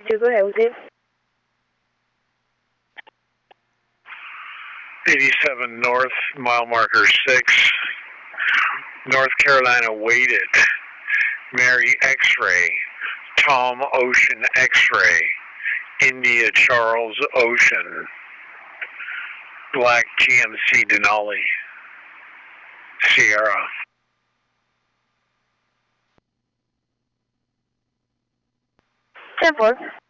지금 해보세요. 87 North, mile marker 6, North Carolina waited, Mary X-ray, Tom Ocean X-ray, India Charles Ocean, Black GMC Denali, Sierra. 10-4.